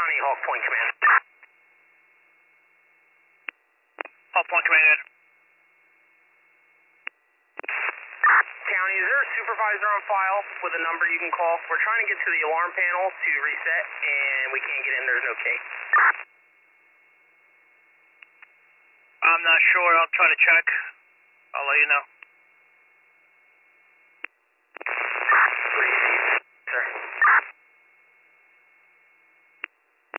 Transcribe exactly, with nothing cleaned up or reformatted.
County, Hawk Point Command. Hawk Point Command. County, is there a supervisor on file with a number you can call? We're trying to get to the alarm panel to reset, and we can't get in. There's no key. I'm not sure. I'll try to check. I'll let you know.